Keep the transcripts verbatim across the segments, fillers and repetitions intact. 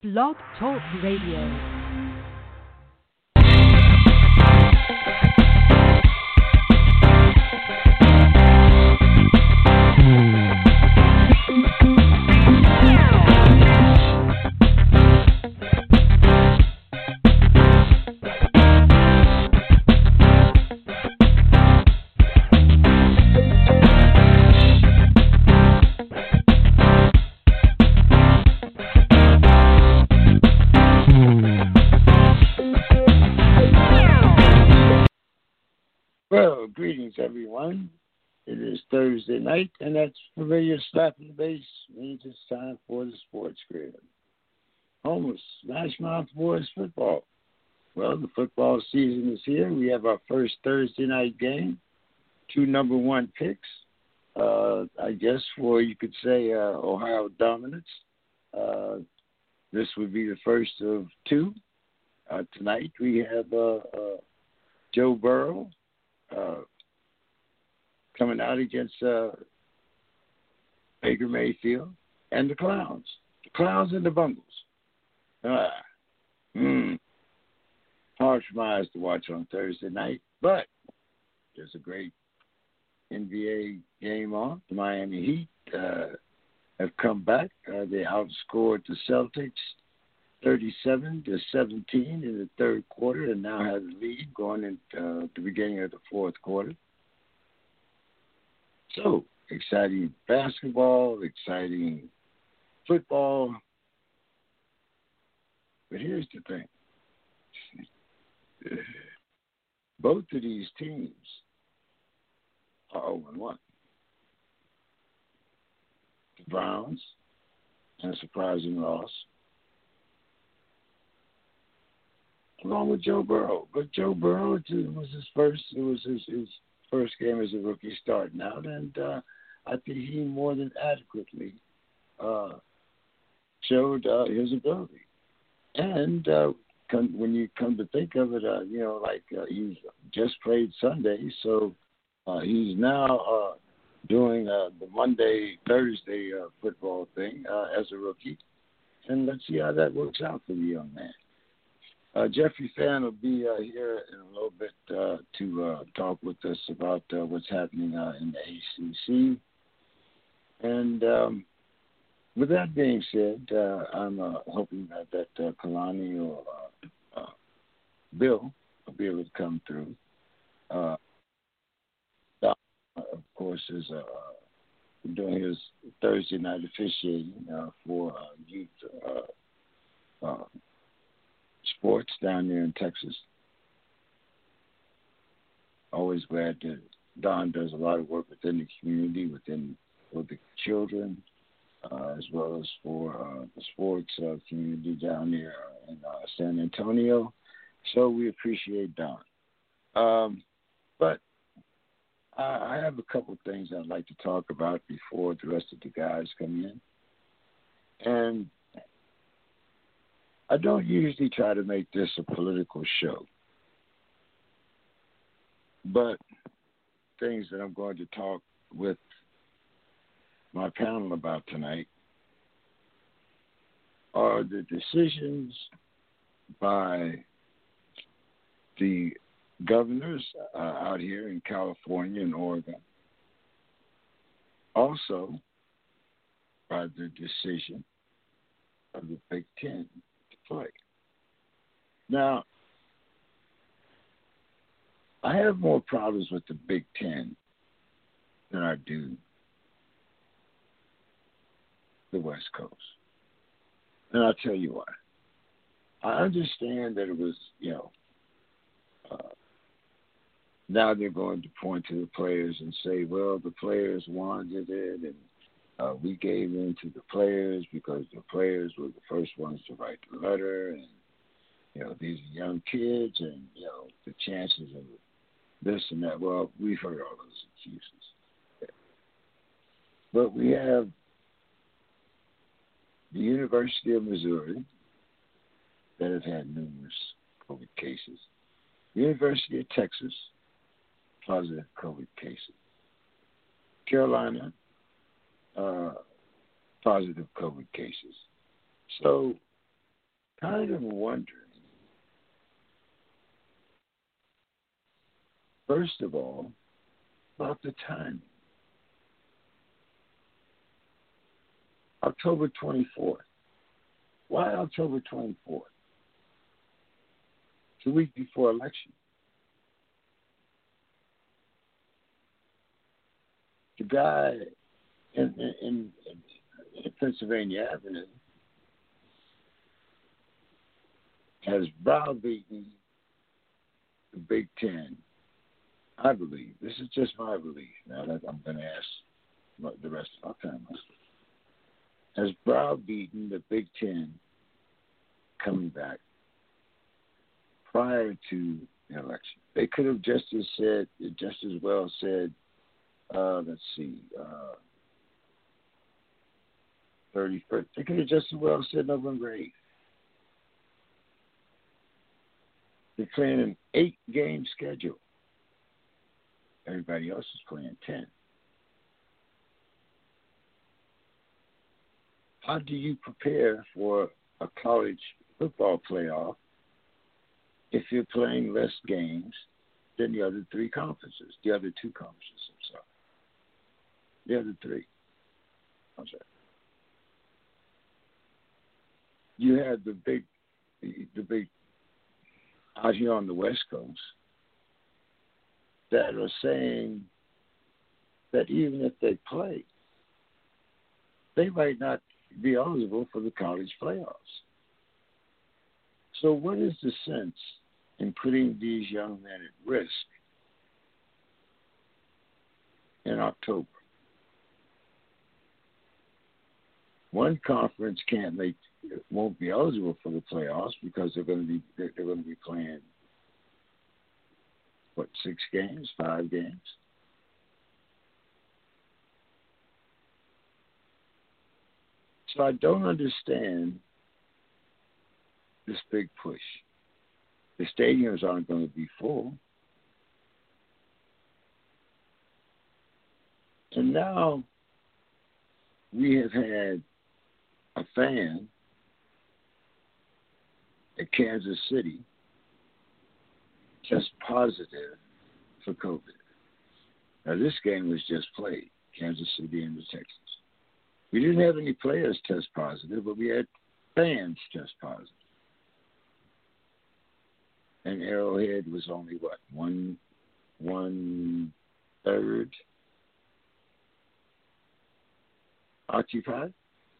Blog Talk Radio. Well, greetings, everyone. It is Thursday night, and that's familiar slapping the bass means it's time for the Sports Grid. Home of Smash Mouth Boys football. Well, the football season is here. We have our first Thursday night game. Two number one picks. Uh, I guess for, you could say, uh, Ohio dominance. Uh, this would be the first of two. Uh, tonight we have uh, uh, Joe Burrow. Uh, coming out against uh, Baker Mayfield and the Clowns. The Clowns and the Bungles. Ah, mm, hard for my eyes to watch on Thursday night, but there's a great N B A game on. The Miami Heat uh, have come back. Uh, they outscored the Celtics thirty-seven to seventeen in the third quarter, and now have the lead going into uh, the beginning of the fourth quarter. So, exciting basketball, exciting football. But here's the thing. Both of these teams are oh and one. The Browns, and a surprising loss, along with Joe Burrow. But Joe Burrow, it was his first, it was his, his first game as a rookie starting out, and uh, I think he more than adequately uh, showed uh, his ability. And uh, come, when you come to think of it, uh, you know, like uh, he's just played Sunday, so uh, he's now uh, doing uh, the Monday, Thursday uh, football thing uh, as a rookie. And let's see how that works out for the young man. Uh, Jeffrey Fan will be uh, here in a little bit uh, to uh, talk with us about uh, what's happening uh, in the A C C. And um, with that being said, uh, I'm uh, hoping that, that uh, Kalani or uh, uh, Bill will be able to come through. Uh, Doc, of course, is uh, doing his Thursday night officiating uh, for uh, youth uh, uh, sports down there in Texas. Always glad that Don does a lot of work within the community, within for the children, uh, as well as for uh, the sports uh, community down there in uh, San Antonio. So we appreciate Don. Um, but I, I have a couple things I'd like to talk about before the rest of the guys come in. And I don't usually try to make this a political show, but things that I'm going to talk with my panel about tonight are the decisions by the governors uh, out here in California and Oregon, also by the decision of the Big Ten play. Now, I have more problems with the Big Ten than I do the West Coast. And I'll tell you why. I understand that it was, you know, uh, now they're going to point to the players and say, well, the players wanted it, and Uh, we gave in to the players because the players were the first ones to write the letter, and you know these are young kids, and you know the chances of this and that. Well, we've heard all those excuses, but we have the University of Missouri that have had numerous COVID cases, the University of Texas, positive COVID cases, Carolina, Uh, positive COVID cases. So kind of wondering, first of all, about the timing. October twenty-fourth. Why October twenty-fourth? It's a week before election. The guy in, in, in, in Pennsylvania Avenue has browbeaten the Big Ten. I believe. This is just my belief. Now that I'm going to ask the rest of our panelists. Has browbeaten the Big Ten coming back prior to the election. They could have just as said, just as well said, uh, let's see, uh, thirty-first. They could have just as well said November eighth. They're playing an eight-game schedule. Everybody else is playing ten. How do you prepare for a college football playoff if you're playing less games than the other three conferences, the other two conferences, I'm sorry. The other three. I'm sorry. You had the big, the big, out here on the West Coast, that are saying that even if they play, they might not be eligible for the college playoffs. So what is the sense in putting these young men at risk in October? One conference can't make, won't be eligible for the playoffs because they're going to be they're going to be playing what, six games, five games. So I don't understand this big push. The stadiums aren't going to be full. And now we have had a fan at Kansas City test positive for COVID. Now, this game was just played, Kansas City and the Texans. We didn't have any players test positive, but we had fans test positive. And Arrowhead was only, what, one, one third occupied?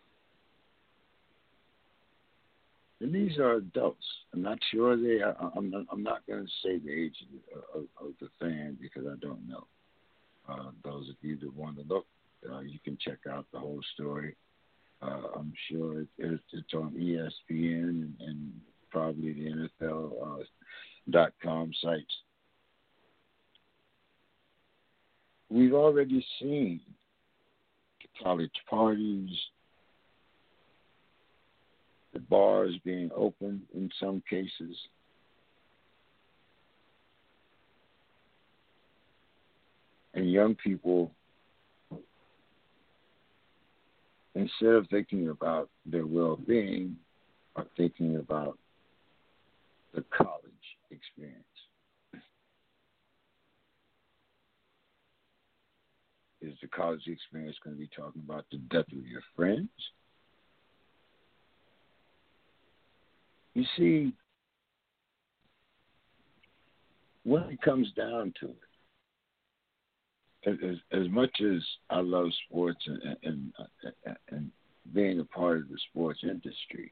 And these are adults. I'm not sure they are. I'm not, I'm not going to say the age of, of, of the fan because I don't know. Uh, those of you that want to look, uh, you can check out the whole story. Uh, I'm sure it, it, it's on E S P N and, and probably the N F L uh, dot com sites. We've already seen the college parties, the bars being open in some cases. And young people, instead of thinking about their well-being, are thinking about the college experience. Is the college experience going to be talking about the death of your friends? You see, when it comes down to it, as, as much as I love sports and, and, and, and being a part of the sports industry,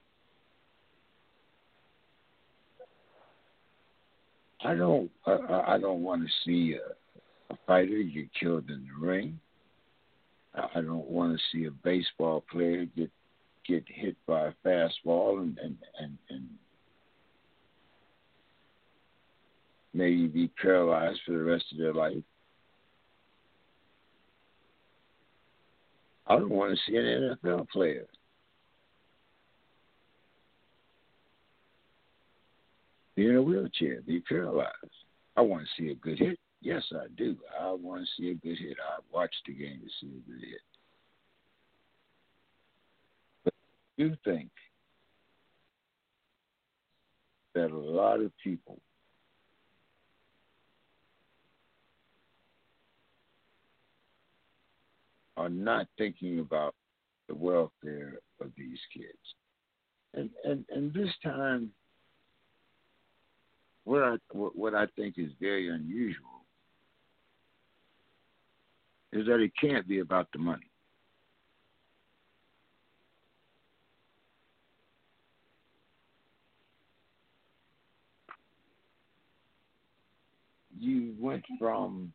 I don't, I, I don't want to see a, a fighter get killed in the ring. I don't want to see a baseball player get get hit by a fastball and, and, and, and maybe be paralyzed for the rest of their life. I don't want to see an N F L player be in a wheelchair, be paralyzed. I want to see a good hit. Yes, I do. I want to see a good hit. I watch the game to see a good hit. But I do think that a lot of people are not thinking about the welfare of these kids. And and, and this time, what I what I think is very unusual is that it can't be about the money. You went from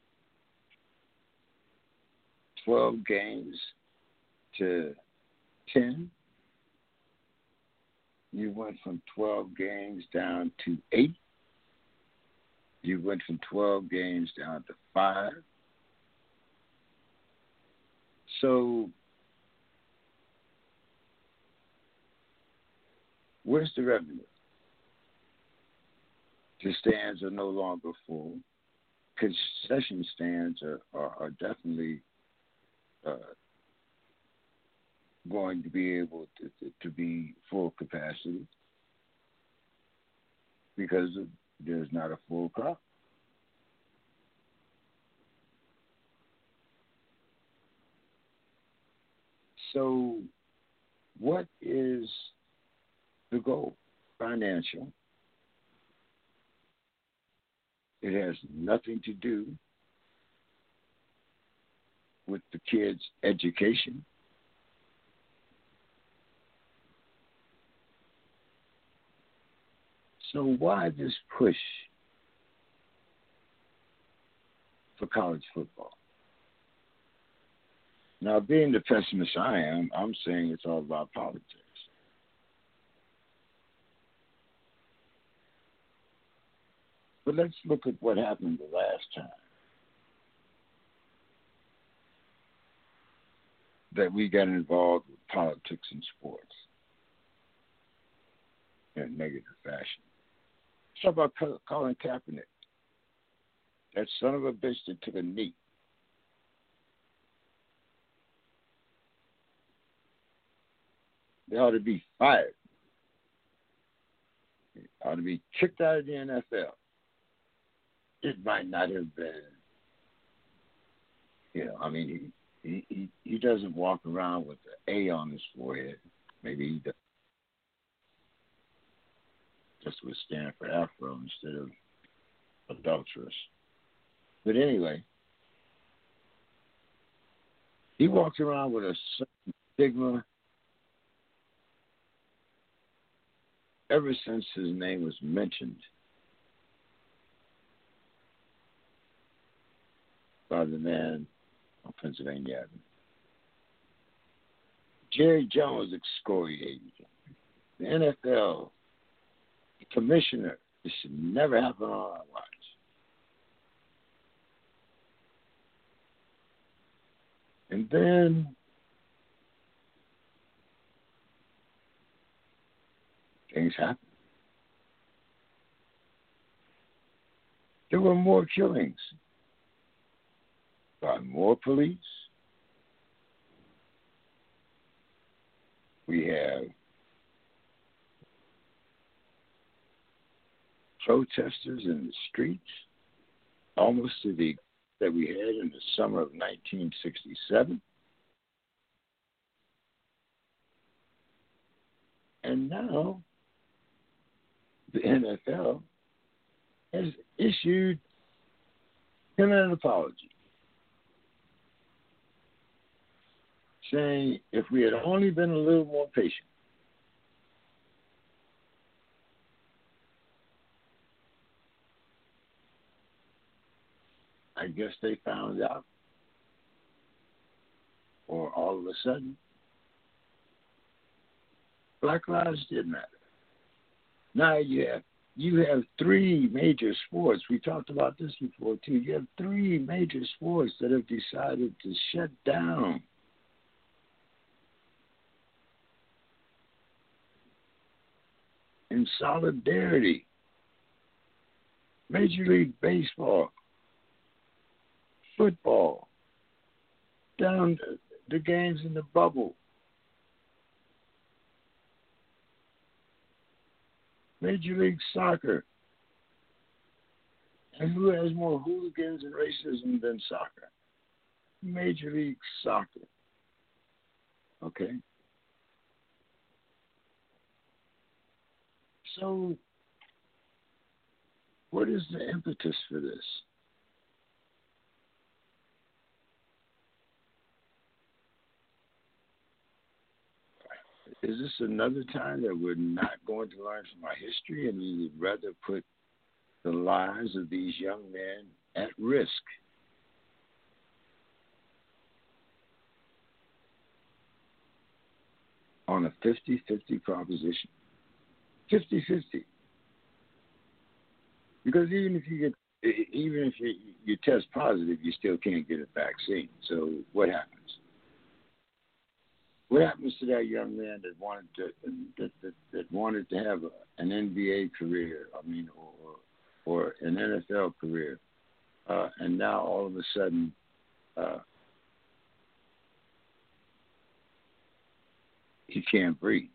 twelve games to ten. You went from twelve games down to eight. You went from twelve games down to five. So, where's the revenue? The stands are no longer full. Concession stands are, are, are definitely uh, going to be able to, to, to be full capacity because of, there's not a full crowd. So what is the goal? Financial. It has nothing to do with the kids' education. So why this push for college football? Now, being the pessimist I am, I'm saying it's all about politics. But let's look at what happened the last time that we got involved with politics and sports in a negative fashion. Let's talk about Colin Kaepernick, that son of a bitch that took a knee. They ought to be fired. They ought to be kicked out of the N F L. It might not have been, you know, I mean, he he, he doesn't walk around with an A on his forehead. Maybe he does. Just would stand for Afro instead of adulterous. But anyway, he walks around with a certain stigma ever since his name was mentioned by the man on Pennsylvania Avenue. Jerry Jones excoriated him. The N F L, the commissioner, this should never happen on our watch. And then things happened. There were more killings by more police. We have protesters in the streets, almost to the that we had in the summer of nineteen sixty-seven. And now the N F L has issued him an apology, saying if we had only been a little more patient, I guess they found out, or all of a sudden, Black lives did matter. Now you have you have three major sports. We talked about this before too. You have three major sports that have decided to shut down. In solidarity. Major League Baseball, football, down to the games in the bubble. Major League Soccer. And who has more hooligans and racism than soccer? Major League Soccer. Okay. So, what is the impetus for this? Is this another time that we're not going to learn from our history and we would rather put the lives of these young men at risk? On a fifty-fifty proposition. fifty-fifty. Because even if you get, even if you, you test positive, you still can't get a vaccine. So what happens? What happens to that young man that wanted to that that, that wanted to have a, an N B A career? I mean, or or an N F L career, uh, and now all of a sudden, uh, he can't breathe.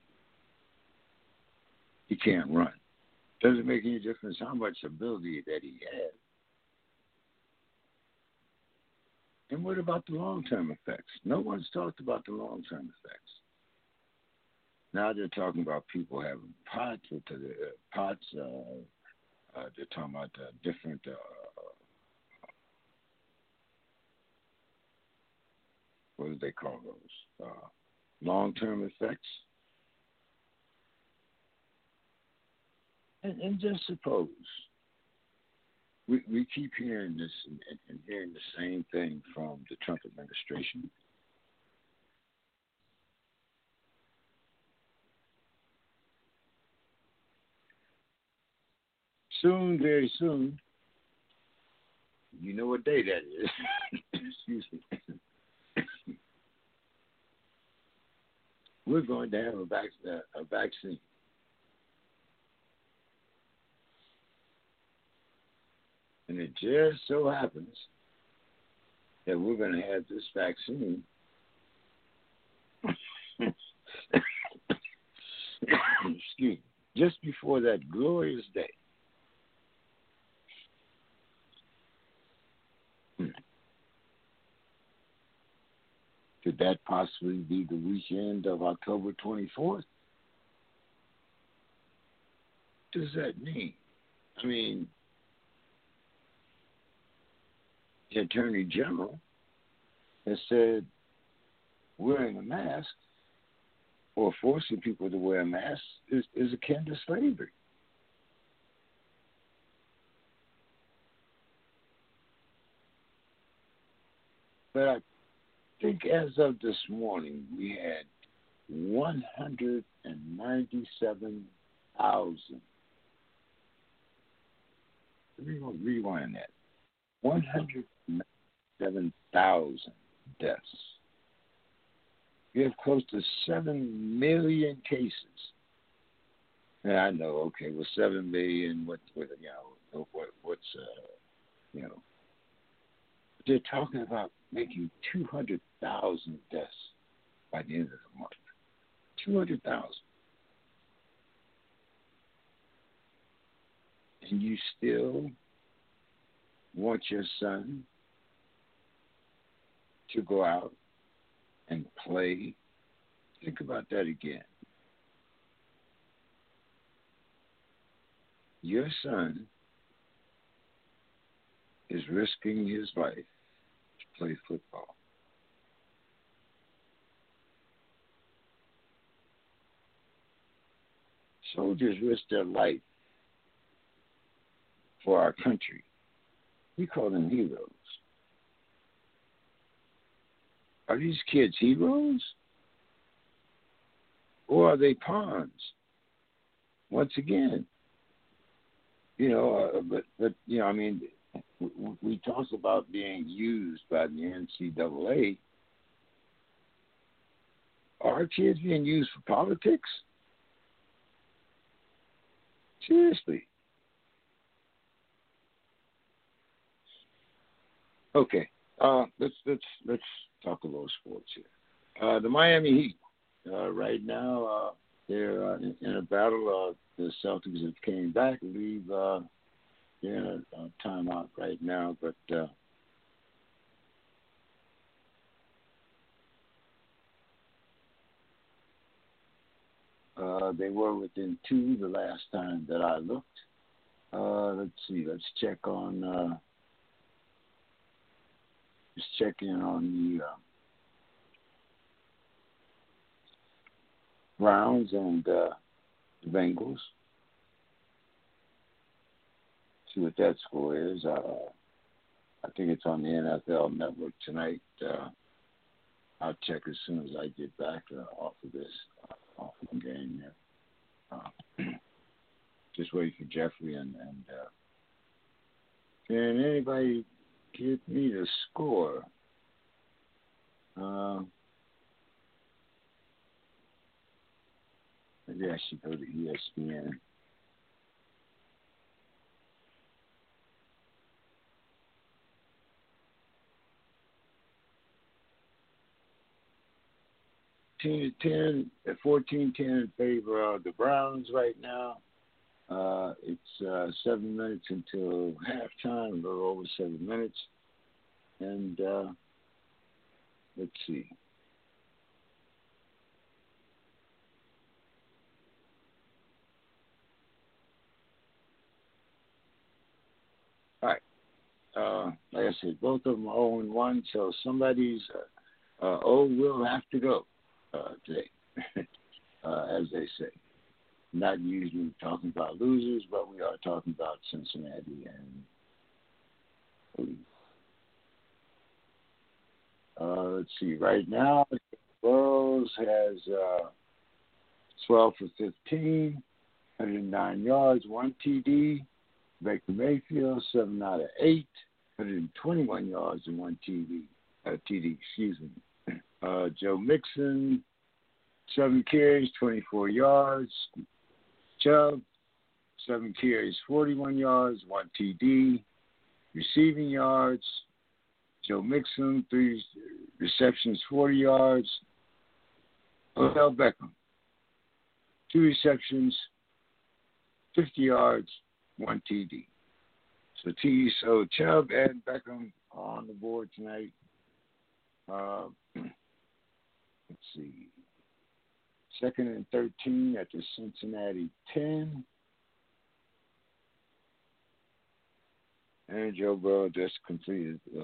He can't run. Doesn't make any difference how much ability that he has. And what about the long-term effects? No one's talked about the long-term effects. Now they're talking about people having pots, with the, uh, pots. Uh, uh, they're talking about uh, different uh, what do they call those? Uh, long-term effects. And, and just suppose we, we keep hearing this and, and, and hearing the same thing from the Trump administration. Soon, very soon, you know what day that is. Excuse me. We're going to have a, vac- uh, a vaccine. And it just so happens that we're going to have this vaccine excuse me, just before that glorious day. Hmm. Could that possibly be the weekend of October twenty-fourth? What does that mean? I mean, the Attorney General has said wearing a mask or forcing people to wear a mask is, is akin to slavery. But I think as of this morning, we had one hundred ninety-seven thousand. Rewind that. one hundred ninety-seven thousand deaths. We have close to seven million cases. And I know, okay, well, seven million, what, what you know, what, what's, uh, you know, they're talking about making two hundred thousand deaths by the end of the month. two hundred thousand. And you still want your son to go out and play? Think about that again. Your son is risking his life to play football. Soldiers risk their life for our country. We call them heroes. Are these kids heroes? Or are they pawns? Once again, you know, uh, but, but, you know, I mean, we, we talk about being used by the N C double A. Are our kids being used for politics? Seriously. Okay, uh, let's let's let's talk a little sports here. Uh, the Miami Heat, uh, right now, uh, they're uh, in, in a battle. Uh, the Celtics have came back, leave. Uh, they're in a, a timeout right now, but uh, uh, they were within two the last time that I looked. Uh, let's see. Let's check on. Uh, just check in on the uh, Browns and uh, the Bengals. See what that score is. Uh, I think it's on the N F L Network tonight. Uh, I'll check as soon as I get back uh, off of this, uh, off of the game here. Uh, just waiting for Jeffrey and, and uh, can anybody give me the score? Uh, maybe I should go to E S P N. ten to ten, fourteen ten in favor of the Browns right now. Uh, it's uh, seven minutes until halftime, a little over seven minutes. And uh, let's see. All right. Uh, like I said, both of them are oh and one, so somebody's uh, uh, oh will have to go uh, today, uh, as they say. Not usually talking about losers, but we are talking about Cincinnati and uh, let's see. Right now, Burrows has uh, twelve for fifteen, one hundred nine yards, one T D. Baker Mayfield, seven out of eight, one hundred twenty-one yards and one T D. Uh, T D, excuse me. Uh, Joe Mixon, seven carries, twenty-four yards. Chubb, seven carries, forty-one yards, one T D. Receiving yards, Joe Mixon, three receptions, forty yards. Odell Beckham, two receptions, fifty yards, one T D. So T so Chubb and Beckham are on the board tonight. Uh, let's see. Second and thirteen at the Cincinnati ten. And Joe Burrow just completed uh,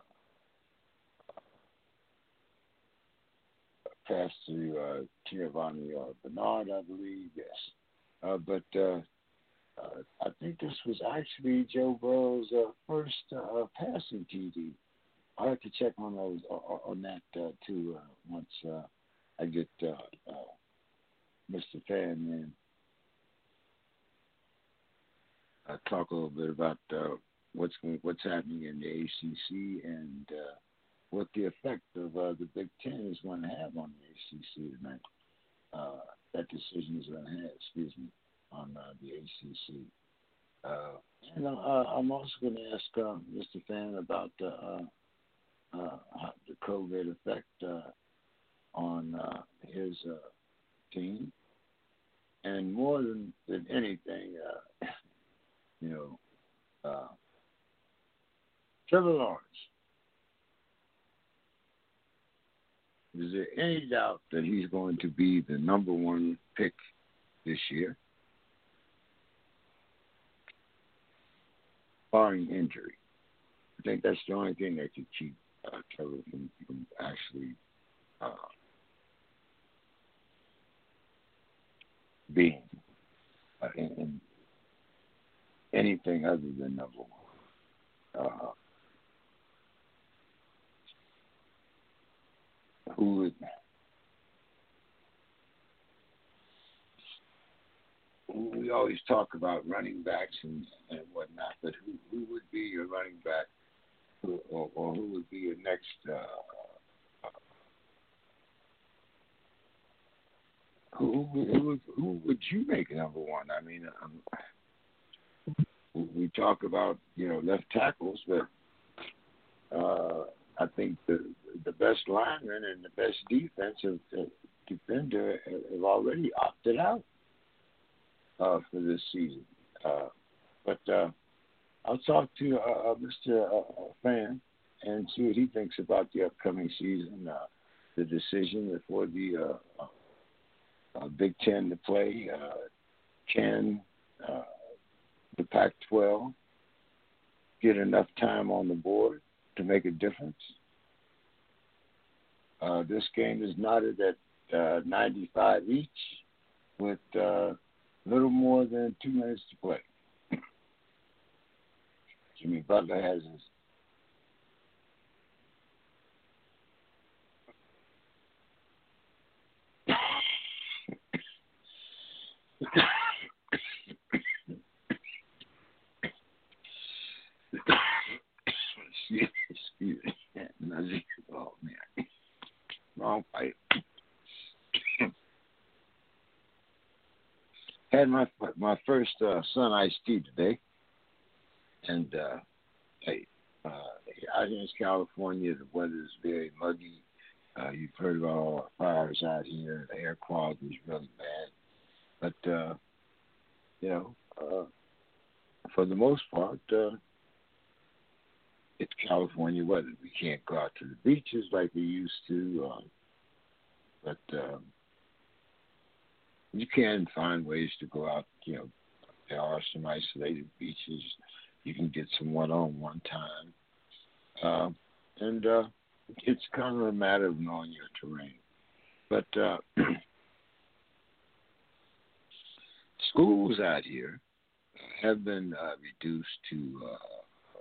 a pass to uh, Giovanni uh, Bernard, I believe, yes. Uh, but uh, uh, I think this was actually Joe Burrow's uh, first uh, passing T D. I have to check on those on that uh, too uh, once uh, I get uh, uh, Mister Fan in. Uh, talk a little bit about uh, what's what's happening in the A C C and uh, what the effect of uh, the Big Ten is going to have on the A C C tonight. Uh, that decision is going to have, excuse me, on uh, the A C C. Uh, and uh, I'm also going to ask uh, Mister Fan about uh, uh, the COVID effect uh, on uh, his uh, team. And more than, than anything, uh, you know, uh, Trevor Lawrence. Is there any doubt that he's going to be the number one pick this year, barring injury? I think that's the only thing that could keep uh, Trevor from, from actually uh, being uh, in, in anything other than number one. Uh, who would we always talk about running backs and, and whatnot, but who, who would be your running back, who, or, or who would be your next? Uh, who, who, who, would, who would you make number one? I mean, um, we talk about you know left tackles, but uh, I think the the best linemen and the best defense have, defender have already opted out uh, for this season. Uh, but uh, I'll talk to uh, Mister Uh, Fan and see what he thinks about the upcoming season, uh, the decision for the uh, uh, Big Ten to play. Uh, can uh, the Pac twelve get enough time on the board to make a difference? Uh, this game is knotted at uh, ninety-five each with uh, little more than two minutes to play. Jimmy Butler has his excuse me. Oh man, wrong pipe. Had my my first uh, sun iced tea today, and uh, hey, uh, out here in California, the weather is very muggy. Uh, you've heard about all the fires out here. The air quality is really bad, but uh, you know, uh, for the most part, uh, it's California weather. We can't go out to the beaches like we used to, uh, but um, you can find ways to go out. You know, there are some isolated beaches. You can get some one-on-one time. Uh, and uh, it's kind of a matter of knowing your terrain. But uh, schools out here have been uh, reduced to uh,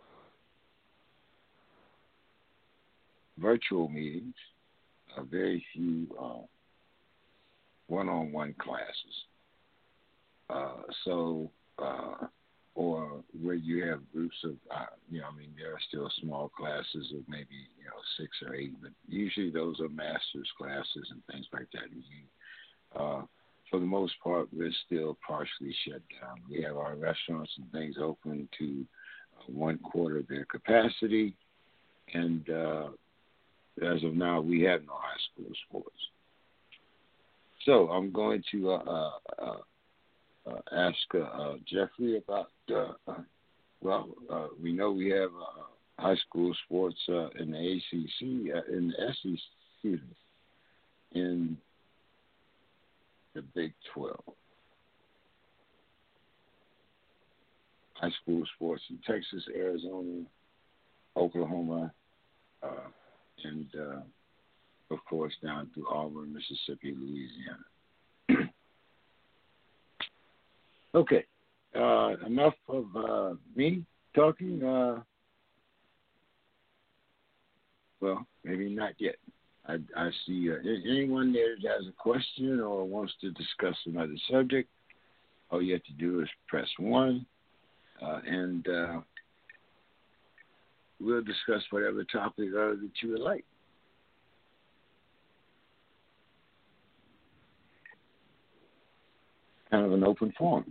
virtual meetings, uh, very few uh, one-on-one classes. Uh, so, uh, or where you have groups of, uh, you know, I mean, there are still small classes of maybe, you know, six or eight, but usually those are master's classes and things like that. And you, uh, for the most part, we're still partially shut down. We have our restaurants and things open to uh, one quarter of their capacity, and uh, as of now, we have no high school sports. So I'm going to uh, uh, uh, uh, ask uh, uh, Jeffrey about, uh, uh, well, uh, we know we have uh, high school sports uh, in the A C C, uh, in the S E C, excuse me, in the Big twelve. High school sports in Texas, Arizona, Oklahoma, uh, and, uh, of course, down through Auburn, Mississippi, Louisiana. Okay. Uh, enough of uh, me talking. Uh, well, maybe not yet. I, I see uh, anyone there that has a question or wants to discuss another subject, all you have to do is press one, uh, and uh, we'll discuss whatever topic uh, that you would like. Kind of an open forum.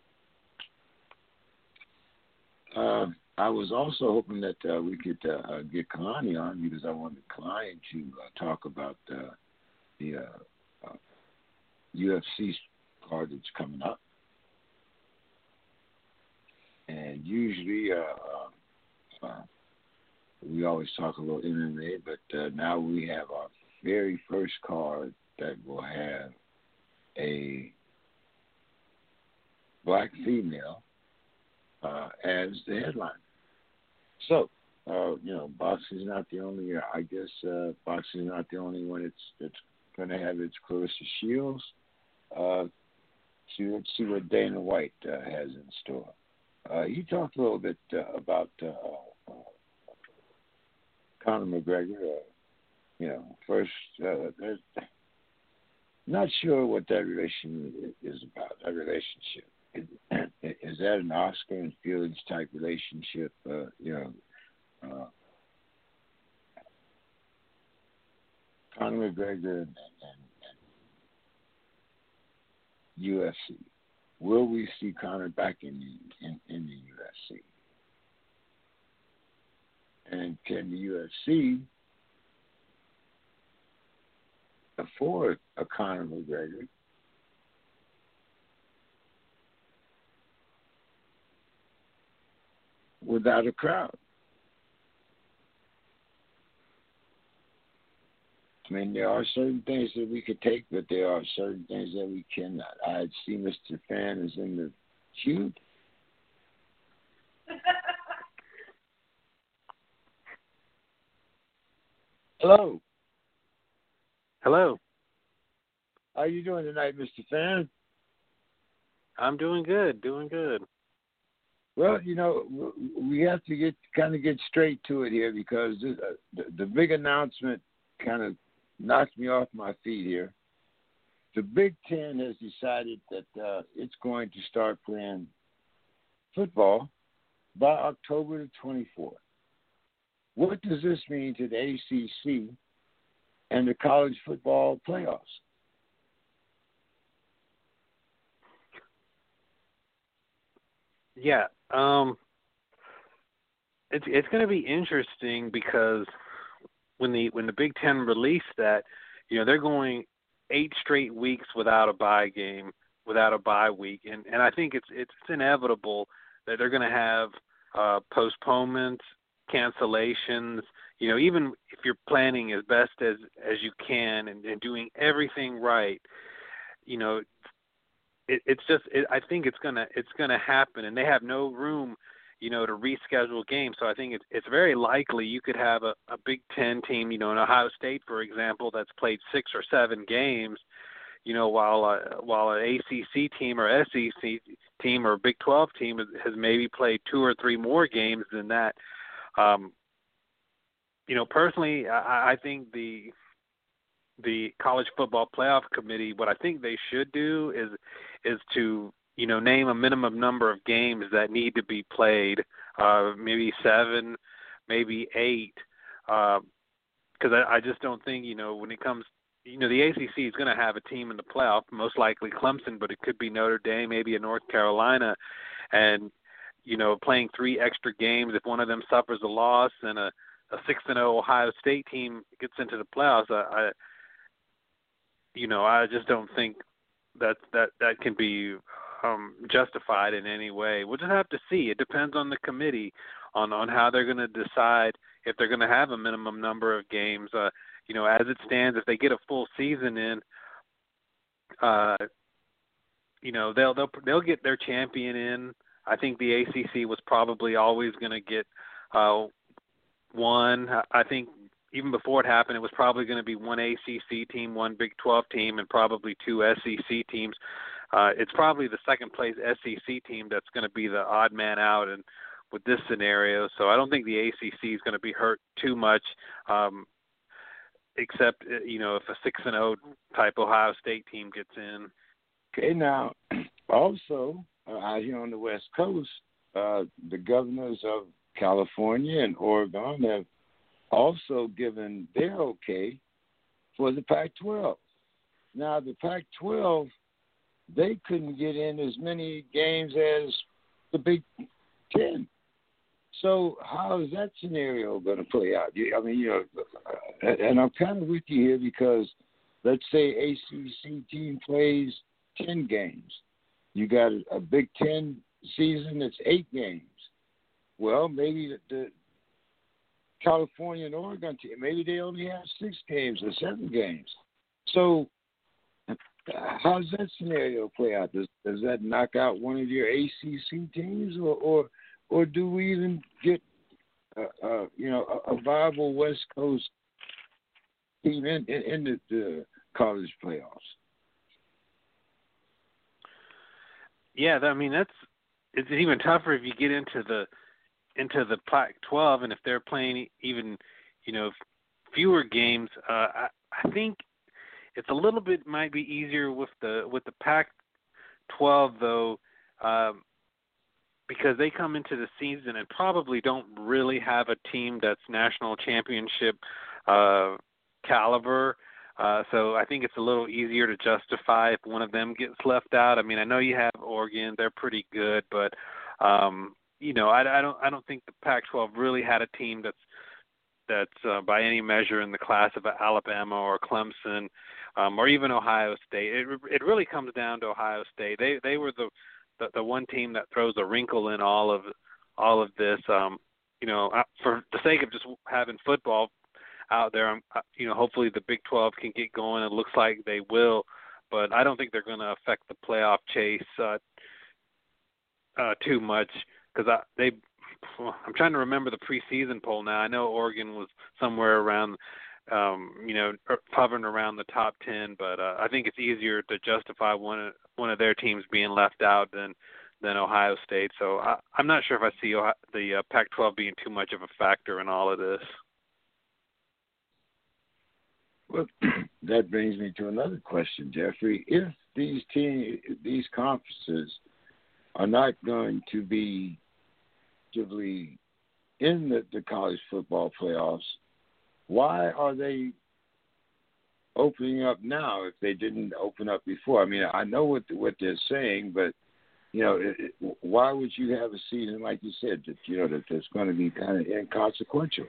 Uh, I was also hoping that uh, we could uh, get Kalani on because I wanted Kalani to uh, talk about uh, the uh, uh, U F C card that's coming up. And usually uh, uh, we always talk a little M M A, but uh, now we have our very first card that will have a black female uh, as the headline. So, uh, you know, boxing is not the only, uh, I guess, uh, boxing is not the only one that's, that's going to have its Clarissa Shields. Uh, see, let's see what Dana White uh, has in store. Uh, he talked a little bit uh, about uh, uh, Conor McGregor. Uh, you know, first, uh, not sure what that relation is about, that relationship. Is that an Oscar and Felix type relationship? Uh, you know, uh, Conor McGregor and, and, and U F C. Will we see Conor back in the in, in the U F C? And can the U F C for a Conor McGregor. Without a crowd. I mean, there are certain things that we could take, but there are certain things that we cannot. I see Mister Fan is in the queue. Hello. Hello. How you doing tonight, Mister Fan? I'm doing good, doing good. Well, you know, we have to get kind of get straight to it here because the, the, the big announcement kind of knocked me off my feet here. The Big Ten has decided that uh, it's going to start playing football by October the twenty-fourth. What does this mean to the A C C and the college football playoffs? Yeah, um, it's it's going to be interesting because when the when the Big Ten released that, you know, they're going eight straight weeks without a bye game, without a bye week, and and I think it's it's inevitable that they're going to have uh, postponements, cancellations. You know, even if you're planning as best as as you can and, and doing everything right, you know. It, it's just, it, I think it's gonna, it's gonna happen, and they have no room, you know, to reschedule games. So I think it's, it's very likely you could have a, a Big Ten team, you know, in Ohio State, for example, that's played six or seven games, you know, while uh, while an A C C team or S E C team or a Big twelve team has, has maybe played two or three more games than that. Um, you know, personally, I, I think the the College Football Playoff Committee, what I think they should do is is to, you know, name a minimum number of games that need to be played, uh, maybe seven, maybe eight, because uh, I, I just don't think, you know, when it comes, you know, the A C C is going to have a team in the playoff, most likely Clemson, but it could be Notre Dame, maybe a North Carolina, and, you know, playing three extra games, if one of them suffers a loss and a, a six and oh Ohio State team gets into the playoffs, I, I you know, I just don't think that that, that can be um, justified in any way. We'll just have to see. It depends on the committee on, on how they're going to decide if they're going to have a minimum number of games. Uh, you know, as it stands, if they get a full season in, uh, you know, they'll they'll they'll get their champion in. I think the A C C was probably always going to get uh, one. I think. Even before it happened, it was probably going to be one A C C team, one Big twelve team, and probably two S E C teams. Uh, it's probably the second place S E C team that's going to be the odd man out and with this scenario. So I don't think the A C C is going to be hurt too much, um, except, you know, if a six and oh type Ohio State team gets in. Okay, now, also, uh, out here on the West Coast, uh, the governors of California and Oregon have also given their okay for the Pac twelve. Now, the Pac twelve, they couldn't get in as many games as the Big Ten. So how is that scenario going to play out? I mean, you know, and I'm kind of with you here because let's say A C C team plays ten games. You got a Big Ten season that's eight games. Well, maybe the, the California and Oregon team, maybe they only have six games or seven games. So how does that scenario play out? Does does that knock out one of your A C C teams, or or, or do we even get uh, uh, you know a, a viable West Coast team in in, in the, the college playoffs? Yeah, I mean that's it's even tougher if you get into the into the Pac twelve, and if they're playing even, you know, fewer games, uh, I, I think it's a little bit might be easier with the with the Pac twelve though, um, because they come into the season and probably don't really have a team that's national championship uh, caliber. Uh, so I think it's a little easier to justify if one of them gets left out. I mean, I know you have Oregon; they're pretty good, but um, you know, I, I don't I don't think the Pac twelve really had a team that's that's uh, by any measure in the class of Alabama or Clemson, um, or even Ohio State. It it really comes down to Ohio State. They they were the, the the one team that throws a wrinkle in all of all of this. Um, you know, for the sake of just having football out there, um, you know, hopefully the Big twelve can get going. It looks like they will, but I don't think they're going to affect the playoff chase uh, uh, too much because they. I'm trying to remember the preseason poll now. I know Oregon was somewhere around, um, you know, hovering around the top ten, but uh, I think it's easier to justify one of, one of their teams being left out than than Ohio State. So I, I'm not sure if I see Ohio, the uh, Pac twelve being too much of a factor in all of this. Well, that brings me to another question, Jeffrey. If these team, these conferences are not going to be actively in the, the college football playoffs, why are they opening up now if they didn't open up before? I mean, I know what what they're saying, but you know, it, it, why would you have a season like you said that you know that that's going to be kind of inconsequential?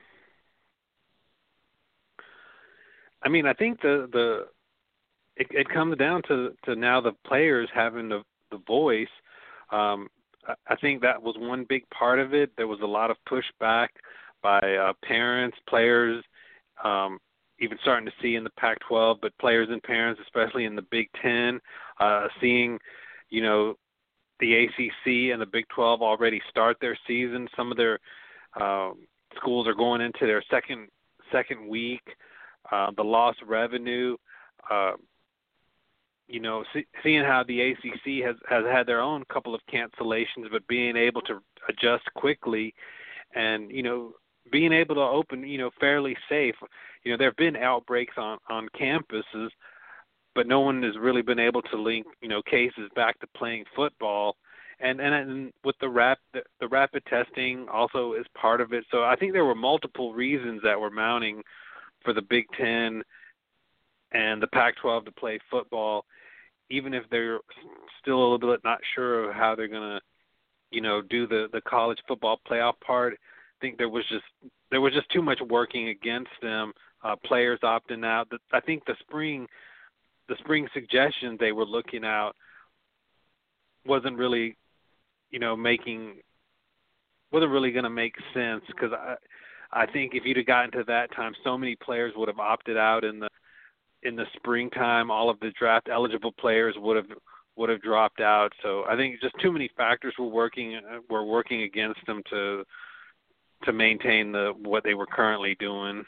I mean, I think the the it, it comes down to, to now the players having the the voice. Um, I think that was one big part of it. There was a lot of pushback by uh, parents, players, um, even starting to see in the Pac twelve, but players and parents, especially in the Big Ten, uh, seeing, you know, the A C C and the Big twelve already start their season. Some of their uh, schools are going into their second second week. Uh, the lost revenue, uh, you know, see, seeing how the A C C has, has had their own couple of cancellations, but being able to adjust quickly and, you know, being able to open, you know, fairly safe. You know, there have been outbreaks on, on campuses, but no one has really been able to link, you know, cases back to playing football. And and, and with the rap the, the rapid testing also is part of it. So I think there were multiple reasons that were mounting for the Big Ten and the Pac twelve to play football, even if they're still a little bit not sure of how they're going to, you know, do the, the college football playoff part. I think there was just there was just too much working against them. Uh, players opting out. I think the spring the spring suggestions they were looking at wasn't really, you know, making wasn't really going to make sense because I I think if you'd have gotten to that time, so many players would have opted out in the in the springtime. All of the draft eligible players would have would have dropped out. So I think just too many factors were working were working against them to to maintain the what they were currently doing.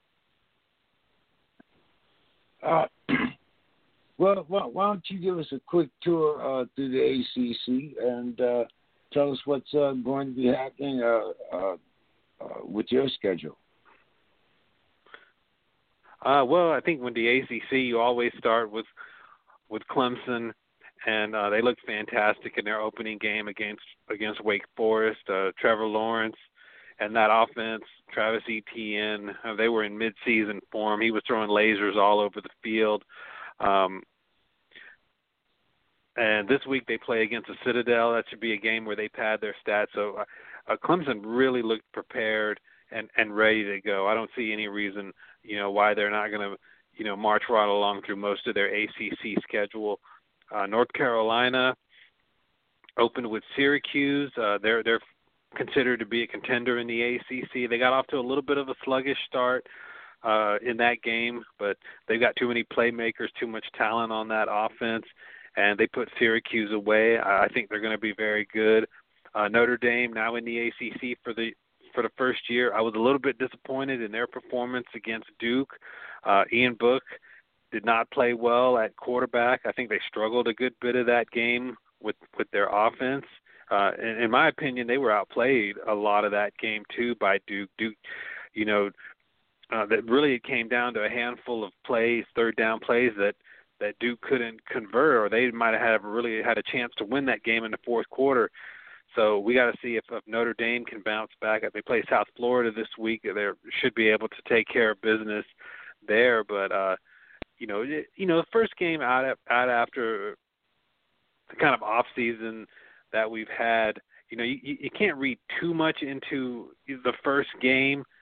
Uh, well, why, why don't you give us a quick tour uh, through the A C C and uh, tell us what's uh, going to be happening uh, uh, uh, with your schedule? Uh, well, I think when the A C C, you always start with with Clemson, and uh, they look fantastic in their opening game against against Wake Forest. Uh, Trevor Lawrence and that offense, Travis Etienne, uh, they were in mid-season form. He was throwing lasers all over the field. Um, and this week they play against the Citadel. That should be a game where they pad their stats. So uh, uh, Clemson really looked prepared and, and ready to go. I don't see any reason, you know, why they're not going to, you know, march right along through most of their A C C schedule. Uh, North Carolina opened with Syracuse. Uh, they're they're considered to be a contender in the A C C. They got off to a little bit of a sluggish start uh, in that game, but they've got too many playmakers, too much talent on that offense, and they put Syracuse away. I think they're going to be very good. Uh, Notre Dame now in the A C C for the for the first year. I was a little bit disappointed in their performance against Duke. Uh, Ian Book did not play well at quarterback. I think they struggled a good bit of that game with, with their offense. Uh, in, in my opinion, they were outplayed a lot of that game too by Duke. Duke, you know, uh, that really it came down to a handful of plays, third down plays that, that Duke couldn't convert, or they might have really had a chance to win that game in the fourth quarter. So we got to see if, if Notre Dame can bounce back. If they play South Florida this week, they should be able to take care of business there. But uh, you know, you know, the first game out out after the kind of off season that we've had, you know, you, you can't read too much into the first game.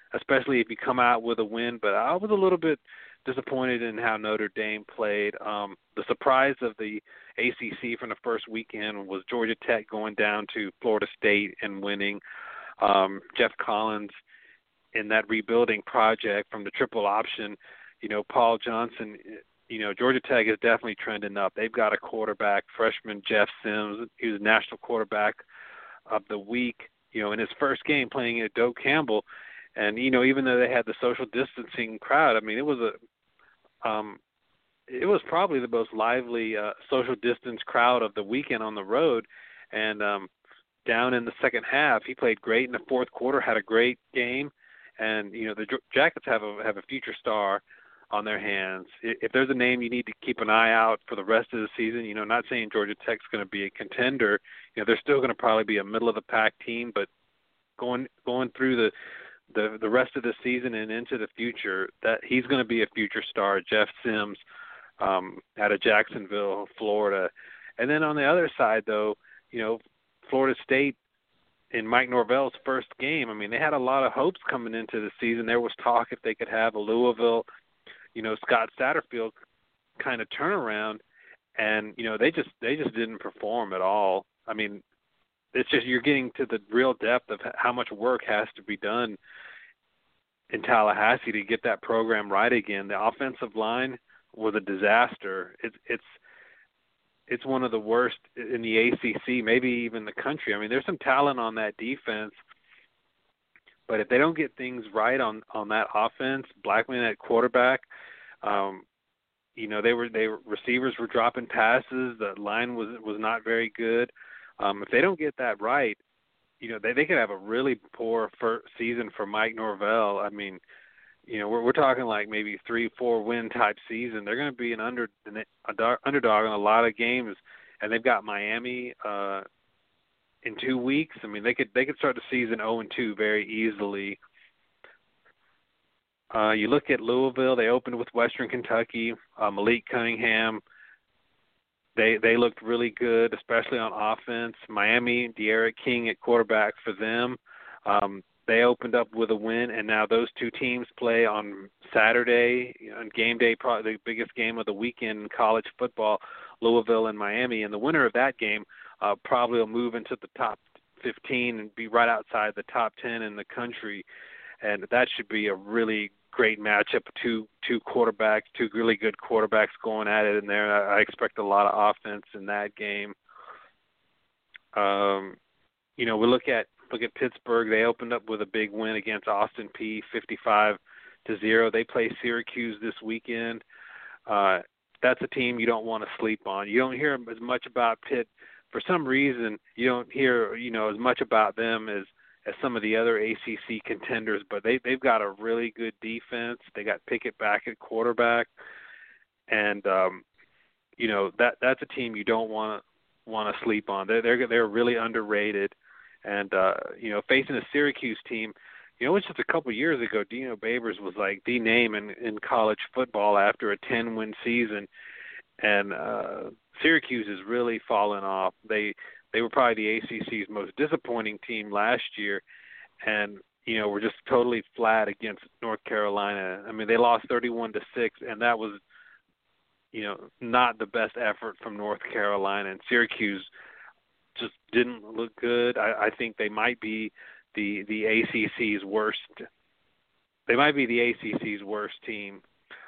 especially if you come out with a win. But I was a little bit disappointed in how Notre Dame played. Um, the surprise of the A C C from the first weekend was Georgia Tech going down to Florida State and winning. Um, Jeff Collins in that rebuilding project from the triple option, you know, Paul Johnson, you know, Georgia Tech is definitely trending up. They've got a quarterback, freshman Jeff Sims. He was national quarterback of the week, you know, in his first game playing at Doak Campbell. And, you know, even though they had the social distancing crowd, I mean, it was a, um, it was probably the most lively uh, social distance crowd of the weekend on the road. And um, down in the second half, he played great in the fourth quarter, had a great game. And, you know, the Jackets have a have a future star on their hands. If there's a name you need to keep an eye out for the rest of the season, you know, not saying Georgia Tech's going to be a contender. You know, they're still going to probably be a middle-of-the-pack team, but going going through the, the, the rest of the season and into the future, that he's going to be a future star, Jeff Sims, um, out of Jacksonville, Florida. And then on the other side, though, you know, Florida State, in Mike Norvell's first game, I mean, they had a lot of hopes coming into the season. There was talk if they could have a Louisville, you know, Scott Satterfield kind of turnaround, and you know, they just they just didn't perform at all. I mean, it's just you're getting to the real depth of how much work has to be done in Tallahassee to get that program right again. The offensive line was a disaster. It's it's It's one of the worst in the A C C, maybe even the country. I mean, there's some talent on that defense, but if they don't get things right on, on that offense, Blackman at quarterback, um, you know, they were they were, receivers were dropping passes. The line was was not very good. Um, if they don't get that right, you know, they they could have a really poor first season for Mike Norvell. I mean, you know, we're we're talking like maybe three, four win type season. They're going to be an under an underdog in a lot of games, and they've got Miami uh, in two weeks. I mean, they could they could start the season zero and two very easily. Uh, you look at Louisville; they opened with Western Kentucky. Uh, Malik Cunningham, they they looked really good, especially on offense. Miami, De'Ara King at quarterback for them. Um, They opened up with a win, and now those two teams play on Saturday on game day, probably the biggest game of the weekend in college football, Louisville and Miami. And the winner of that game uh, probably will move into the top fifteen and be right outside the top ten in the country. And that should be a really great matchup. Two two quarterbacks, two really good quarterbacks going at it in there. I expect a lot of offense in that game. Um, you know, we look at Look at Pittsburgh. They opened up with a big win against Austin Peay, fifty-five to zero. They play Syracuse this weekend. Uh, that's a team you don't want to sleep on. You don't hear as much about Pitt. For some reason, you don't hear, you know, as much about them as, as some of the other A C C contenders, but they, they've got a really good defense. They got Pickett back at quarterback. And, um, you know, that that's a team you don't want to want to sleep on. They're, they're, they're really underrated. And, uh, you know, facing a Syracuse team, you know, it's just a couple of years ago, Dino Babers was like the name in, in college football after a ten-win season. And uh, Syracuse has really fallen off. They they were probably the A C C's most disappointing team last year. And, you know, were just totally flat against North Carolina. I mean, they lost thirty-one to six, and that was, you know, not the best effort from North Carolina. And Syracuse just didn't look good. I, I think they might be the the A C C's worst. They might be the A C C's worst team.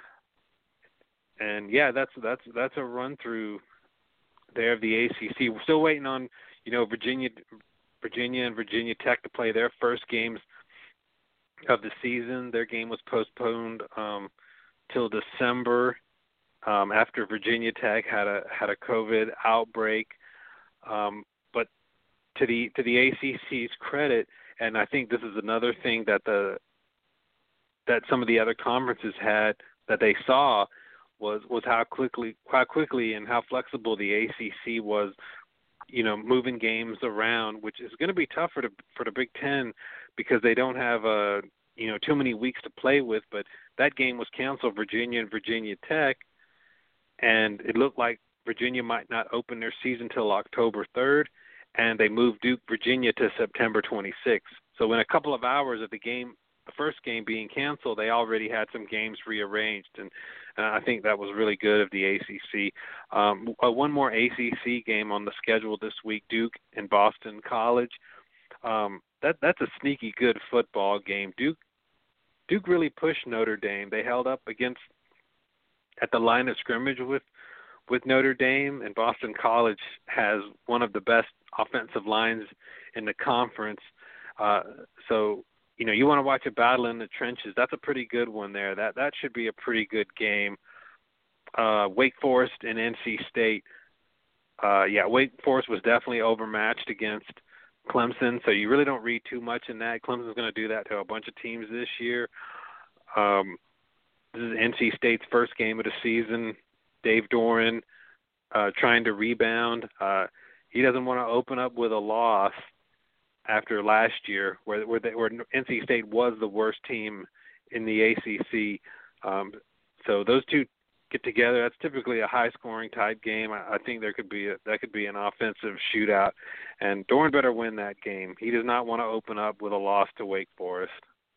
And yeah, that's that's that's a run through there of the A C C. We're still waiting on, you know, Virginia, Virginia and Virginia Tech to play their first games of the season. Their game was postponed um, till December um, after Virginia Tech had a had a COVID outbreak. Um, but to the to the A C C's credit, and I think this is another thing that the that some of the other conferences had that they saw was was how quickly how quickly and how flexible the A C C was, you know, moving games around, which is going to be tough for the for the Big Ten because they don't have uh you know too many weeks to play with. But that game was canceled, Virginia and Virginia Tech, and it looked like Virginia might not open their season till October third, and they moved Duke, Virginia to September twenty-sixth. So in a couple of hours of the game, the first game being canceled, they already had some games rearranged, and uh, I think that was really good of the A C C. Um, uh, one more A C C game on the schedule this week, Duke and Boston College. Um, that that's a sneaky good football game. Duke Duke really pushed Notre Dame. They held up against at the line of scrimmage with with Notre Dame, and Boston College has one of the best offensive lines in the conference. Uh, so, you know, you want to watch a battle in the trenches. That's a pretty good one there. That that should be a pretty good game. Uh, Wake Forest and N C State. Uh, yeah, Wake Forest was definitely overmatched against Clemson, so you really don't read too much in that. Clemson's going to do that to a bunch of teams this year. Um, this is N C State's first game of the season. Dave Doran uh, trying to rebound. Uh, he doesn't want to open up with a loss after last year, where where, they, where N C State was the worst team in the A C C. Um, so those two get together. That's typically a high-scoring tight game. I, I think there could be a, that could be an offensive shootout, and Doran better win that game. He does not want to open up with a loss to Wake Forest.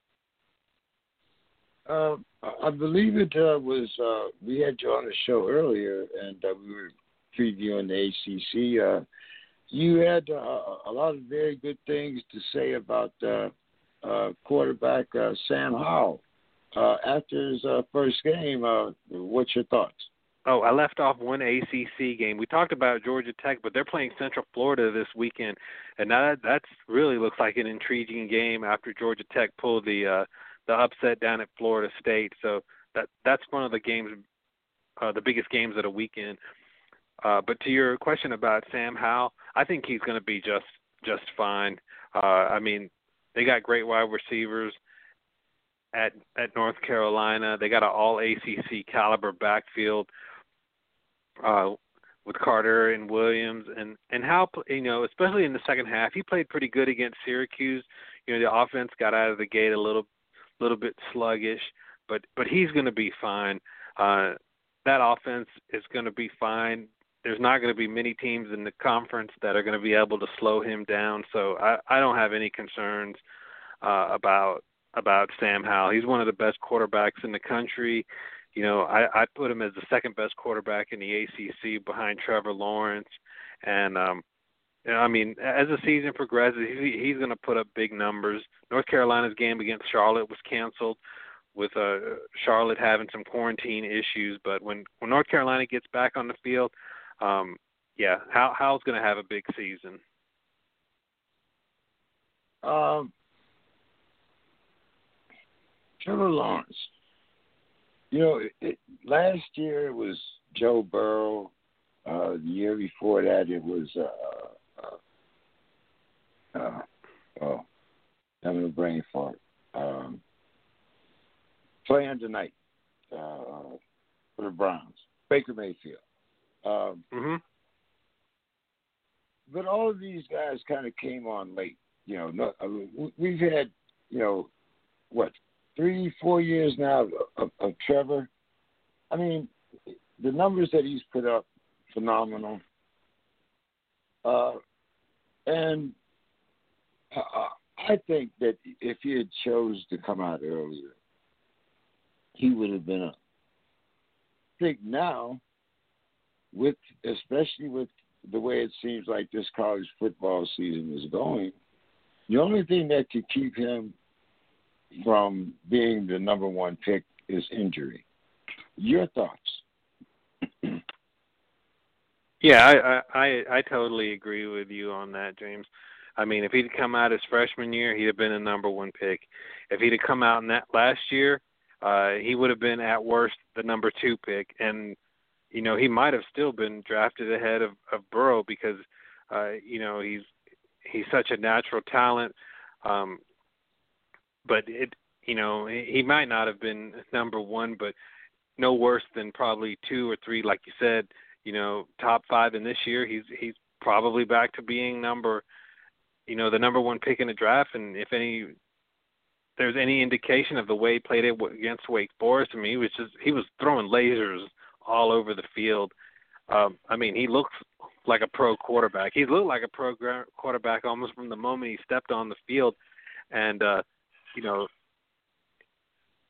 Uh, I believe it uh, was, uh, we had you on the show earlier, and uh, we were previewing the A C C. Uh, you had uh, a lot of very good things to say about uh, uh, quarterback uh, Sam Howell. Uh, after his uh, first game, uh, what's your thoughts? Oh, I left off one A C C game. We talked about Georgia Tech, but they're playing Central Florida this weekend, and that that's really looks like an intriguing game after Georgia Tech pulled the uh, the upset down at Florida State. So that that's one of the games, uh, the biggest games of the weekend. Uh, but to your question about Sam Howell, I think he's going to be just just fine. Uh, I mean, they got great wide receivers at at North Carolina. They got an all A C C caliber backfield uh, with Carter and Williams, and and Howell, you know, especially in the second half, he played pretty good against Syracuse. You know, the offense got out of the gate a little. little bit sluggish, but but he's going to be fine. Uh, that offense is going to be fine. There's not going to be many teams in the conference that are going to be able to slow him down. So I, I don't have any concerns uh, about about Sam Howell. He's one of the best quarterbacks in the country. You know, I, I put him as the second best quarterback in the A C C behind Trevor Lawrence. And um, I mean, as the season progresses, he, he's going to put up big numbers. North Carolina's game against Charlotte was canceled with uh, Charlotte having some quarantine issues. But when, when North Carolina gets back on the field, um, yeah, How, Howell's going to have a big season. Um, Trevor Lawrence. You know, it, it, last year it was Joe Burrow. Uh, the year before that it was uh, Uh, uh, oh, having a brain fart. Um, playing tonight uh, for the Browns, Baker Mayfield. Um, mm-hmm. But all of these guys kind of came on late. You know, no, I mean, we've had, you know, what, three, four years now of, of, of Trevor. I mean, the numbers that he's put up, phenomenal. Uh, and uh, I think that if he had chose to come out earlier, he would have been up. I think now, with especially with the way it seems like this college football season is going, the only thing that could keep him from being the number one pick is injury. Your thoughts? Yeah, I, I I totally agree with you on that, James. I mean, if he'd come out his freshman year, he'd have been a number one pick. If he'd have come out in that last year, uh, he would have been at worst the number two pick. And, you know, he might have still been drafted ahead of, of Burrow because, uh, you know, he's he's such a natural talent. Um, but, it, you know, he might not have been number one, but no worse than probably two or three, like you said. You know, top five in this year, he's he's probably back to being number, you know, the number one pick in the draft. And if any, there's any indication of the way he played it against Wake Forest, I mean, he was just he was throwing lasers all over the field. Um, I mean, he looks like a pro quarterback. He looked like a pro quarterback almost from the moment he stepped on the field. And uh, you know,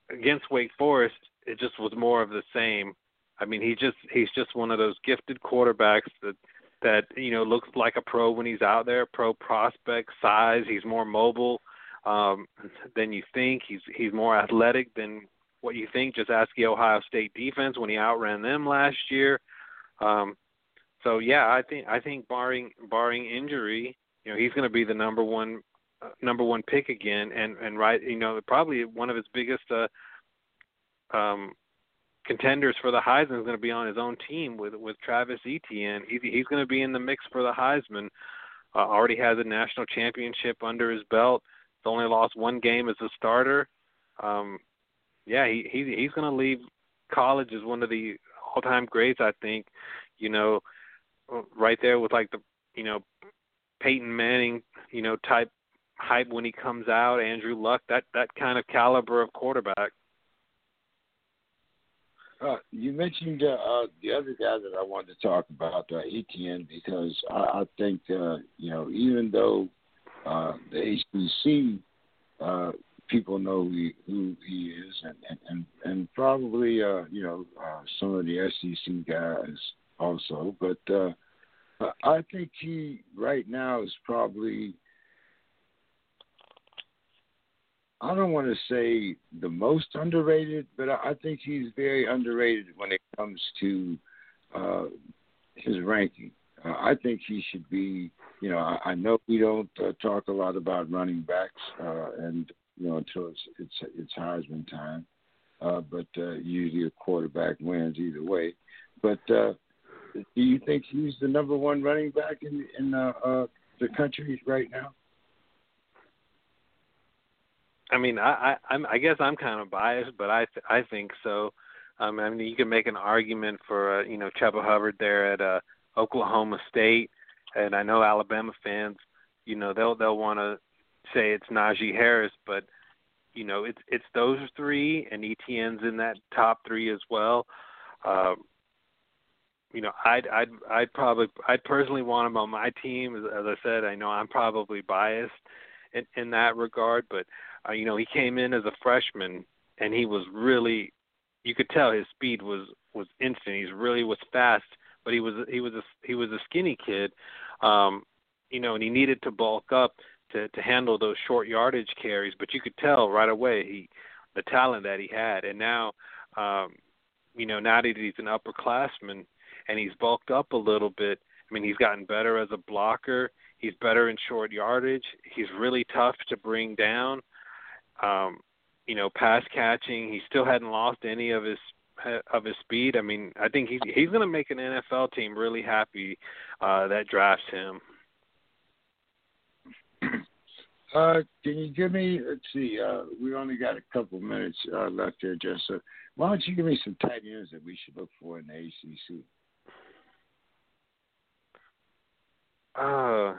against Wake Forest, it just was more of the same. I mean, he just he's just one of those gifted quarterbacks that that you know looks like a pro when he's out there. Pro prospect, size. He's more mobile um, than you think. He's he's more athletic than what you think. Just ask the Ohio State defense when he outran them last year. Um, so yeah, I think I think barring barring injury, you know, he's going to be the number one uh, number one pick again, and and right, you know, probably one of his biggest uh, um, contenders for the Heisman is going to be on his own team with with Travis Etienne. He's he's going to be in the mix for the Heisman. Uh, already has a national championship under his belt. He's only lost one game as a starter. Um, yeah, he, he he's going to leave college as one of the all-time greats, I think. You know, right there with like the you know Peyton Manning, you know, type hype when he comes out. Andrew Luck, that that kind of caliber of quarterback. Uh, you mentioned uh, uh, the other guy that I wanted to talk about, uh, Etienne, because I, I think, uh, you know, even though uh, the H B C, uh, people know who he, who he is, and, and, and, and probably, uh, you know, uh, some of the S E C guys also, but uh, I think he right now is probably, I don't want to say the most underrated, but I think he's very underrated when it comes to uh, his ranking. Uh, I think he should be, you know, I, I know we don't uh, talk a lot about running backs, uh, and you know, until it's it's it's Heisman time, uh, but uh, usually a quarterback wins either way. But uh, do you think he's the number one running back in in uh, uh, the country right now? I mean, I, I, I'm, I guess I'm kind of biased, but I, th- I think so. Um, I mean, you can make an argument for, uh, you know, Chuba Hubbard there at uh, Oklahoma State, and I know Alabama fans, you know, they'll they'll want to say it's Najee Harris, but you know, it's it's those three, and Etienne's in that top three as well. Um, you know, I'd I'd I'd probably I'd personally want him on my team. As, as I said, I know I'm probably biased in, in that regard, but. Uh, you know, he came in as a freshman, and he was really, you could tell his speed was, was instant. He really was fast, but he was he was a, he was a skinny kid, um, you know, and he needed to bulk up to, to handle those short yardage carries. But you could tell right away he the talent that he had, and now, um, you know, now that he's an upperclassman and he's bulked up a little bit. I mean, he's gotten better as a blocker. He's better in short yardage. He's really tough to bring down. Um, you know, pass catching. He still hadn't lost any of his of his speed. I mean, I think he's he's going to make an N F L team really happy uh, that drafts him. Uh, can you give me? Let's see. Uh, we only got a couple minutes uh, left here, Jess. So why don't you give me some tight ends that we should look for in the A C C? Uh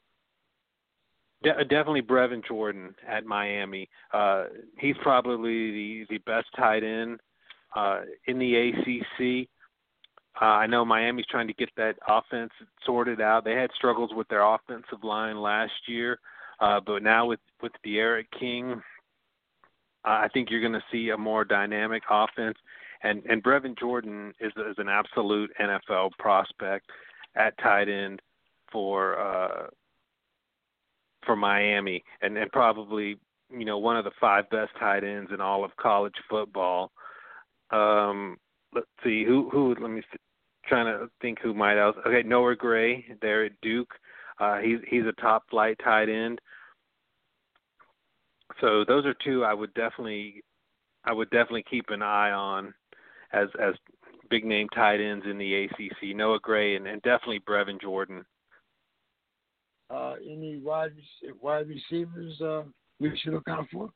De- definitely Brevin Jordan at Miami. Uh, he's probably the, the best tight end uh, in the A C C. Uh, I know Miami's trying to get that offense sorted out. They had struggles with their offensive line last year, uh, but now with, with De'Aaron King, uh, I think you're going to see a more dynamic offense. And, and Brevin Jordan is, is an absolute N F L prospect at tight end for uh, – for Miami, and, and probably, you know, one of the five best tight ends in all of college football. Um, let's see, who, who, let me see, trying to think who might else. Okay, Noah Gray there at Duke. Uh, he's, he's a top flight tight end. So those are two I would definitely, I would definitely keep an eye on as, as big name tight ends in the A C C, Noah Gray and, and definitely Brevin Jordan. Uh, any wide wide receivers uh, we should look out for?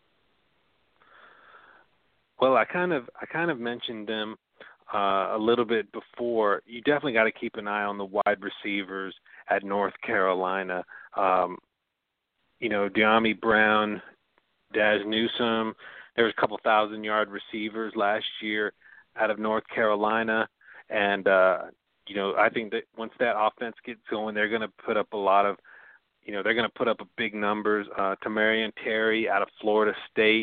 Well, I kind of I kind of mentioned them uh, a little bit before. You definitely got to keep an eye on the wide receivers at North Carolina. Um, you know, De'Ami Brown, Daz Newsome. There was a couple thousand yard receivers last year out of North Carolina, and uh, you know, I think that once that offense gets going, they're going to put up a lot of, you know, they're going to put up big numbers. Uh, Tamarian Terry out of Florida State.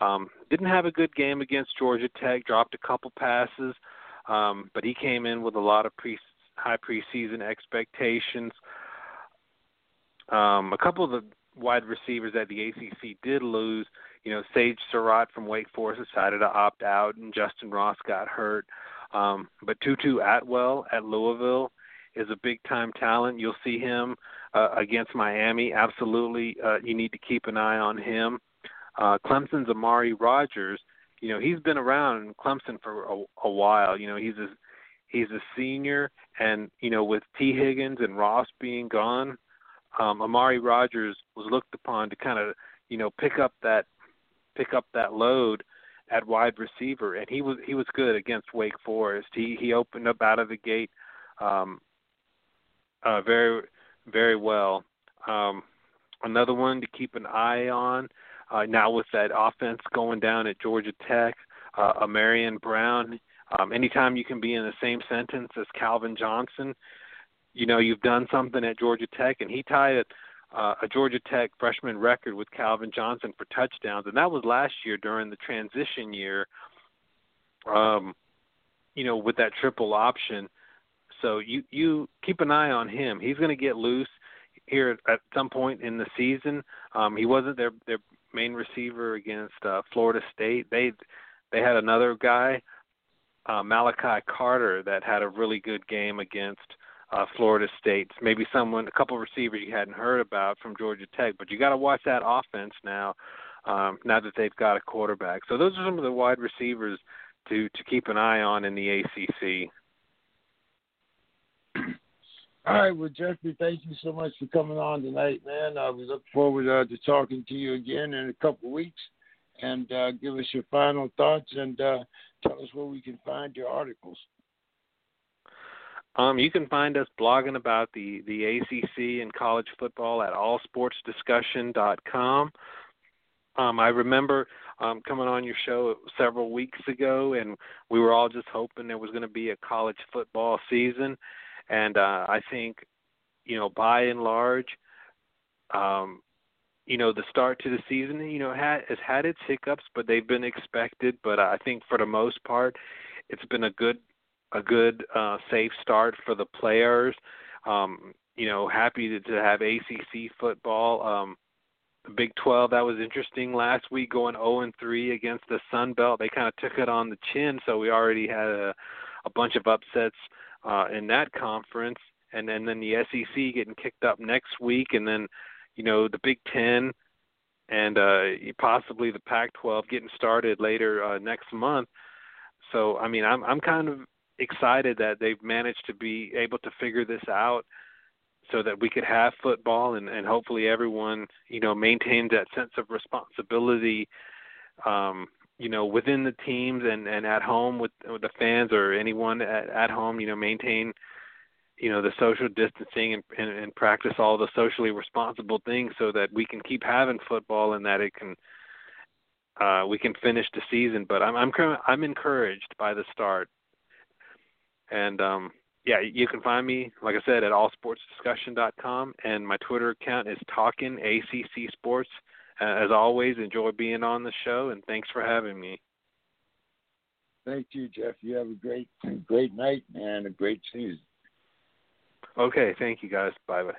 Um, didn't have a good game against Georgia Tech, dropped a couple passes, um, but he came in with a lot of pre- high preseason expectations. Um, a couple of the wide receivers that the A C C did lose, you know, Sage Surratt from Wake Forest decided to opt out, and Justin Ross got hurt. Um, but Tutu Atwell at Louisville is a big-time talent. You'll see him uh, against Miami. Absolutely, uh, you need to keep an eye on him. Uh, Clemson's Amari Rogers, you know, he's been around in Clemson for a, a while. You know, he's a, he's a senior, and, you know, with T. Higgins and Ross being gone, um, Amari Rogers was looked upon to kind of, you know, pick up that pick up that load at wide receiver, and he was he was good against Wake Forest. He he opened up out of the gate um, uh, very very well. Um, another one to keep an eye on uh, now with that offense going down at Georgia Tech, uh, a Marion Brown. Um, anytime you can be in the same sentence as Calvin Johnson, you know you've done something at Georgia Tech, and he tied it. Uh, a Georgia Tech freshman record with Calvin Johnson for touchdowns, and that was last year during the transition year, um, you know, with that triple option. So you, you keep an eye on him. He's going to get loose here at some point in the season. Um, he wasn't their, their main receiver against uh, Florida State. They they had another guy, uh, Malachi Carter, that had a really good game against Uh, Florida State, maybe someone, a couple of receivers you hadn't heard about from Georgia Tech, but you got to watch that offense now, um, now that they've got a quarterback. So those are some of the wide receivers to, to keep an eye on in the A C C. All right, well, Jeffrey, thank you so much for coming on tonight, man. Uh, we look forward uh, to talking to you again in a couple of weeks, and uh, give us your final thoughts and uh, tell us where we can find your articles. Um, you can find us blogging about the, the A C C and college football at all sports discussion dot com. Um, I remember um, coming on your show several weeks ago, and we were all just hoping there was going to be a college football season. And uh, I think, you know, by and large, um, you know, the start to the season, you know, had, has had its hiccups, but they've been expected. But I think for the most part, it's been a good a good, uh, safe start for the players. Um, you know, happy to, to have A C C football. Um, the Big twelve, that was interesting last week, going oh and three against the Sun Belt. They kind of took it on the chin, so we already had a, a bunch of upsets uh, in that conference. And, and then the S E C getting kicked up next week, and then, you know, the Big Ten and uh, possibly the Pac twelve getting started later uh, next month. So, I mean, I'm I'm kind of excited that they've managed to be able to figure this out so that we could have football, and, and hopefully everyone, you know, maintains that sense of responsibility, um, you know, within the teams and, and at home with, with the fans or anyone at, at home, you know, maintain, you know, the social distancing and, and, and practice all the socially responsible things so that we can keep having football and that it can, uh, we can finish the season. But I'm, I'm, I'm encouraged by the start. And, um, yeah, you can find me, like I said, at all sports discussion dot com, and my Twitter account is Talkin' A C C Sports. Uh, as always, enjoy being on the show, and thanks for having me. Thank you, Jeff. You have a great, great night and a great season. Okay, thank you, guys. Bye-bye.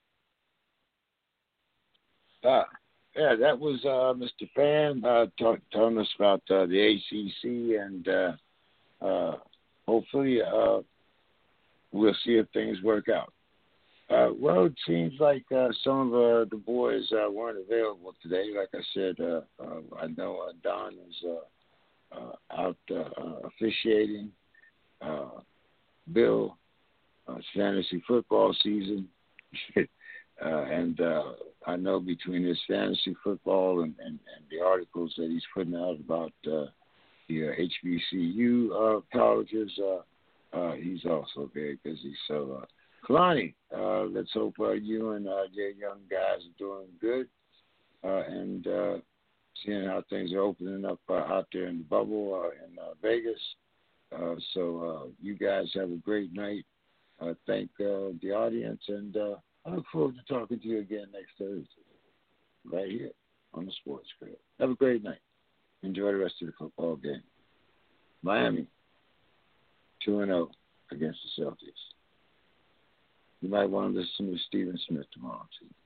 Uh, yeah, that was uh, Mister Fan uh, talk, telling us about uh, the A C C, and uh, uh, hopefully uh, we'll see if things work out. Uh, well, it seems like uh, some of uh, the boys uh, weren't available today. Like I said, uh, uh, I know uh, Don is uh, uh, out uh, officiating. Uh, Bill, uh, it's fantasy football season. uh, and uh, I know between his fantasy football and, and, and the articles that he's putting out about uh, the uh, H B C U uh, colleges, uh, uh, he's also very busy. So, uh, Kalani, uh, let's hope uh, you and uh, your young guys are doing good uh, and uh, seeing how things are opening up uh, out there in the bubble uh, in uh, Vegas. Uh, so uh, you guys have a great night. Uh, thank uh, the audience, and uh, I look forward to talking to you again next Thursday right here on the Sports Grid. Have a great night. Enjoy the rest of the football game. Miami, two and oh against the Celtics. You might want to listen to Stephen Smith tomorrow, too.